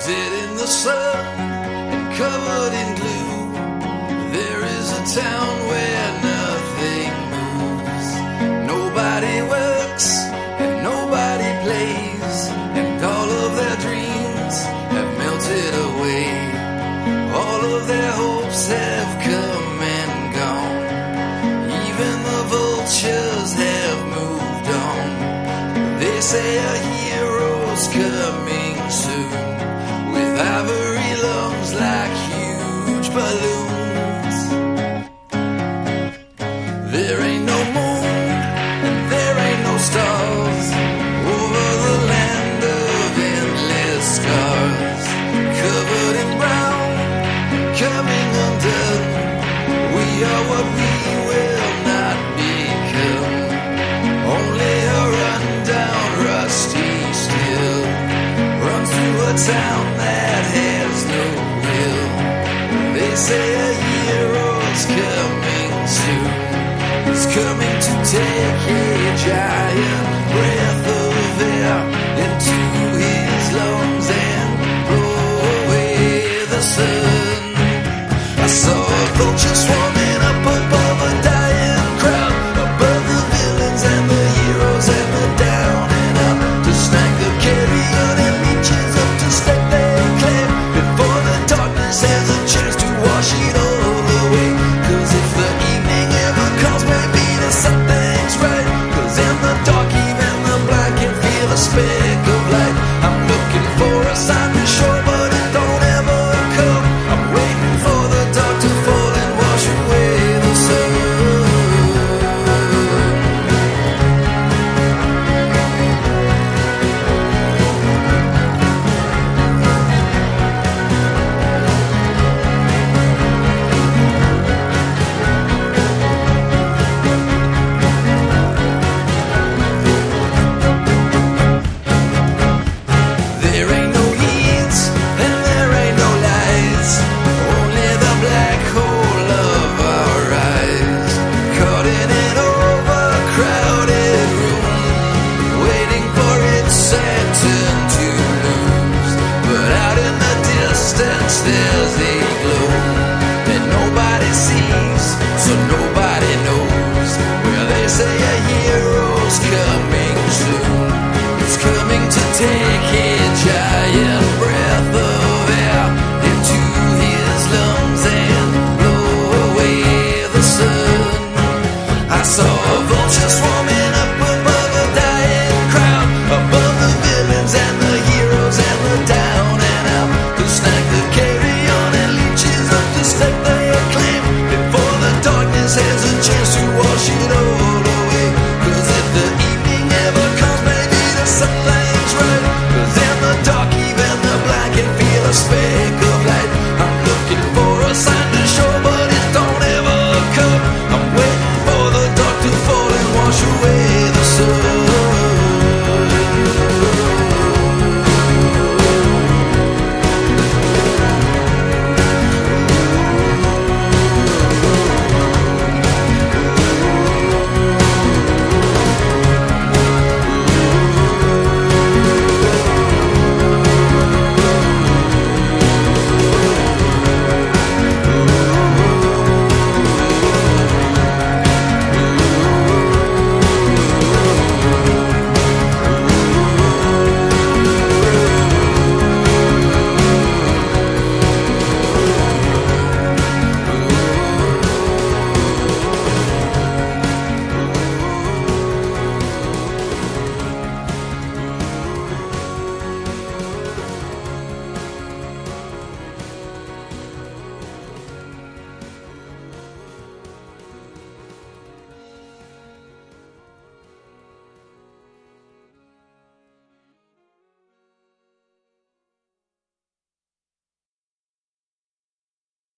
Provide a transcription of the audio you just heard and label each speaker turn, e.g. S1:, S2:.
S1: Dead in the sun and covered in glue, there is a town where nothing moves. Nobody works and nobody plays, and all of their dreams have melted away. All of their hopes have come and gone. Even the vultures have moved on. They say a hero's coming soon, with ivory lungs like huge balloons. There ain't no moon and there ain't no stars over the land of endless scars. Covered in brown, coming undone, we are what we will not become. Only a rundown, rusty steel runs through a town that has no will. They say a hero's coming soon. He's coming to take a giant breath of air into his lungs and blow away the sun. I saw a vulture swarming up above a dying crowd, above the villains and the heroes and the down and out, to snag the carrion and leeches up to stake their claim before the darkness has a chance to wash it all away. Cause if the evening ever comes, maybe to set things right, cause in the dark even the blind can feel a speck of light. I'm looking for a sign to show, but it don't ever come. I'm waiting for the dark to fall and wash away the sun. There ain't no heat and there ain't no lights, only the black hole of our eyes, caught in an overcrowded room, waiting for its Saturn to lose. But out in the distance there's a glow that nobody sees, so nobody knows. Well, they say a hero's coming soon. It's coming to take a giant breath of air into his lungs and blow away the sun. I saw a vulture swarming up above a dying crowd, above the villains and the heroes and the down and out, to snag the carrion and leeches up to stake their claim before the darkness has a chance to wash it away.